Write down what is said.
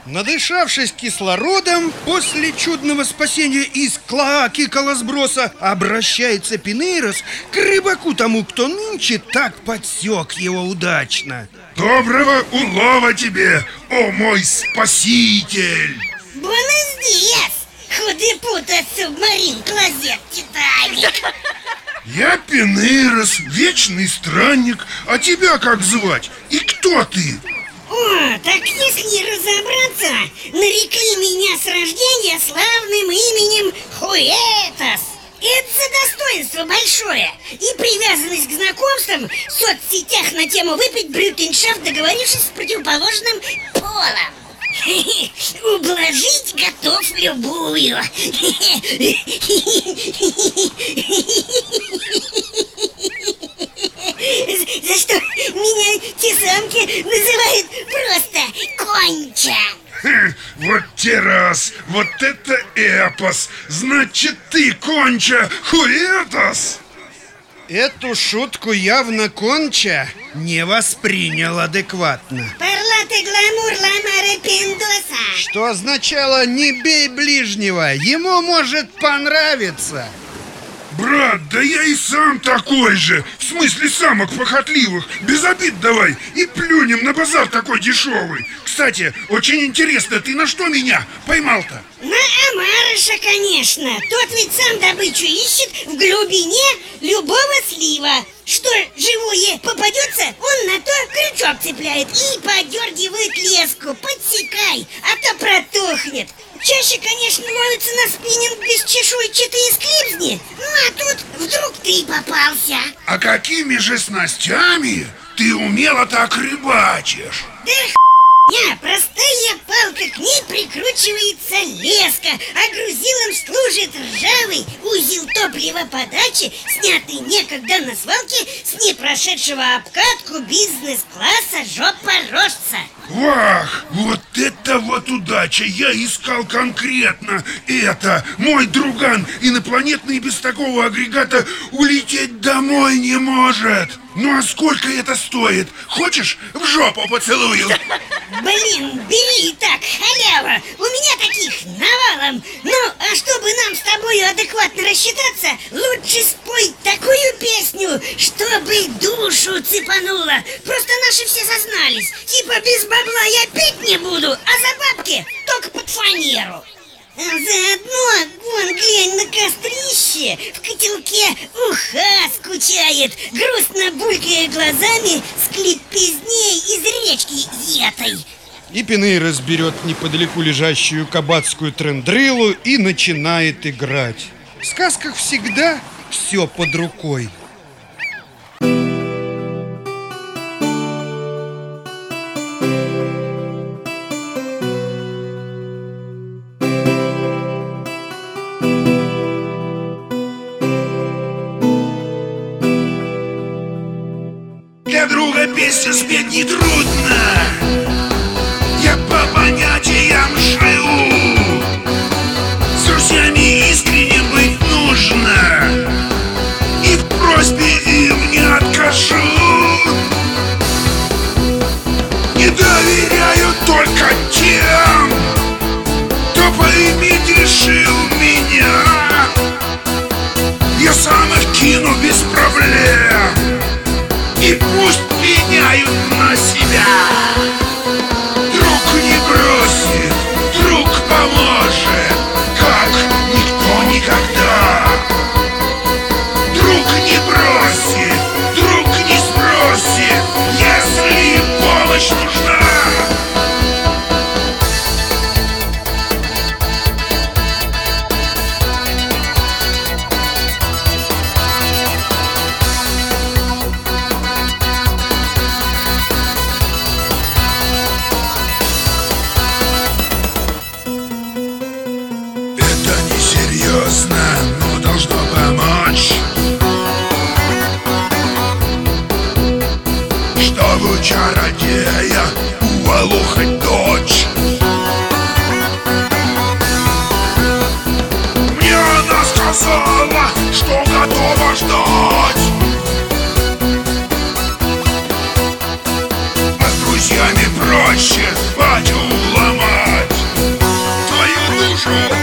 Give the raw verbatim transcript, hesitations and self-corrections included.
Надышавшись кислородом, после чудного спасения из клоаки колосброса, обращается Пинейрос к рыбаку тому, кто нынче так подсек его удачно. Доброго улова тебе, о мой спаситель! Buenos dias, худепута субмарин клозет Титаник. Я Пинейрос, вечный странник. А тебя как звать? И кто ты? О, так если разобраться, нарекли меня с рождения славным именем Хуэтос. Это за достоинство большое и привязанность к знакомствам в соцсетях на тему выпить брютеншафт, договорившись с противоположным полом. Ублажить готов любую. За что меня те самки называют просто Конча. Хм, вот те раз, вот это эпос. Значит, ты Конча Хуэтос? Эту шутку явно Конча не воспринял адекватно. Парлате гламур ламаре пиндоса. Что означало «не бей ближнего», ему может понравиться. Брат, да я и сам такой же. В смысле самок похотливых. Без обид давай. И плюнем на базар такой дешевый. Кстати, очень интересно, ты на что меня поймал-то? На омарыша, конечно. Тот ведь сам добычу ищет в глубине любого слива. Что живое попадется, он на то крючок цепляет и подергивает леску. Подсекай, а то протухнет. Чаще, конечно, ловится на спиннинг бесчешуйчатые склизни. Ну а тут вдруг ты попался. А какими же снастями ты умело так рыбачишь? Да хуйня, простая палка, к ней прикручивается леска, а грузилом служит ржавый узел топливоподачи, снятый некогда на свалке с непрошедшего обкатку бизнес-класса жопорожца. Вах, вот это вот удача! Я искал конкретно это! Мой друган инопланетный без такого агрегата улететь домой не может! Ну а сколько это стоит? Хочешь, в жопу поцелую? Блин, бери и так, халява! У меня таких навалом! Ну, а чтобы нам с тобой адекватно рассчитаться, лучше спой такую песню, чтобы душу цепануло. Просто наши все сознались. Типа без бабла я пить не буду, а за бабки только под фанеру. А заодно, вон, глянь на кострище, в котелке уха скучает, грустно булькая глазами с клиппизней из речки этой. И Пинейрос берет неподалеку лежащую кабацкую трендрилу и начинает играть. В сказках всегда все под рукой. Для друга песню спеть нетрудно. Я по понятиям живу. С друзьями искренне быть нужно. И в просьбе им не откажу. Не доверяю только тем, кто поиметь решил меня. Я сам их кину без проблем. И пусть пеняют на себя. Друг не бросит, друг поможет, как никто никогда. Друг не бросит, друг не сбросит, если помощь нужна. Но должно помочь, чтобы у чародея уволохать дочь. Мне она сказала, что готова ждать. А с друзьями проще батю ломать. Пора